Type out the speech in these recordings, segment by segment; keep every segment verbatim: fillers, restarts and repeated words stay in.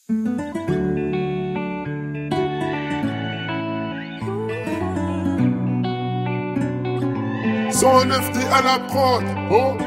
Son F D à la prod, oh.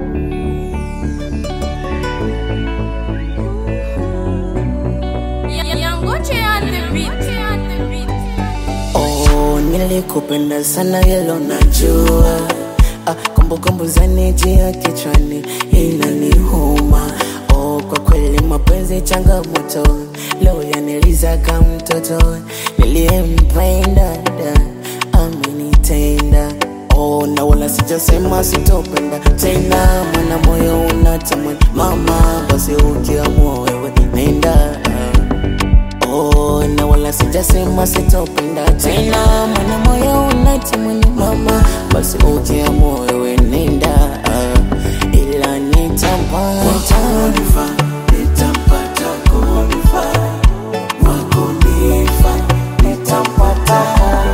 Oh, nilikupenda sana hilo najua. Ah, kumbukumbu zanijia kichwani inanihuma. Oh, kwa kweli mapenzi changamoto, leo yaniliza kama mtoto niliyempenda da amenitenda. Oh, na wala sijasema sitopenda tena, mana moyo unatamani mama, basi ukiamua wewe nenda. Oh, na wala sijasema sitopenda tena, mana moyo unatamani mama, basi ukiamua wewe nenda. Ila nitampata nitampata kunifaa wakunifa nitampata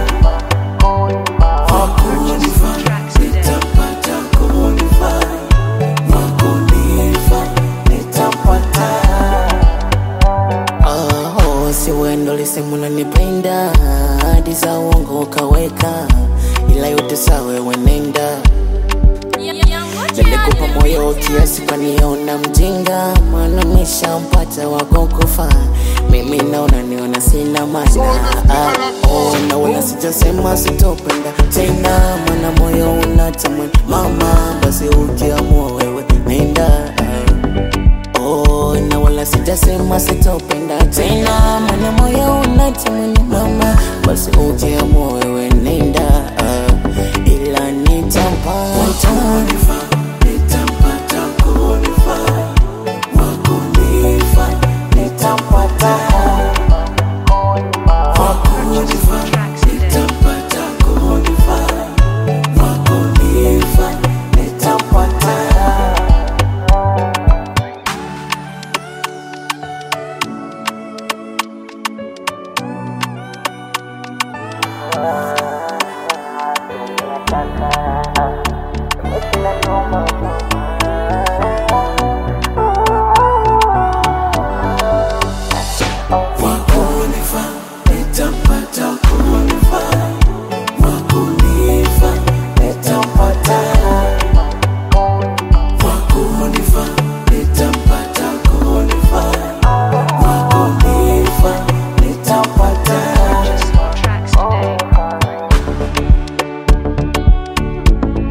ulisema unanipenda hadi za uongo ukaweka, ila yote sawa wewe nenda. Nilikupa moyo kiasi kaniona mjinga, maana nishampata wako kufa. Mimi naona niona sina maana. Oh, na wala sijasema sitopenda tena, maana moyo unatamani mama, basi ukiamua wewe nenda. Oh, na wala sijasema sitopenda tena, maana moyo unatamani mama, basi ukiamua wewe nenda. Ila nitampata nitampata kunifaa wakunifa nitampata wakunifa nitampata kunifaa wakunifa nitampata.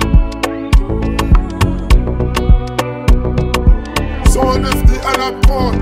Son F D à la prod.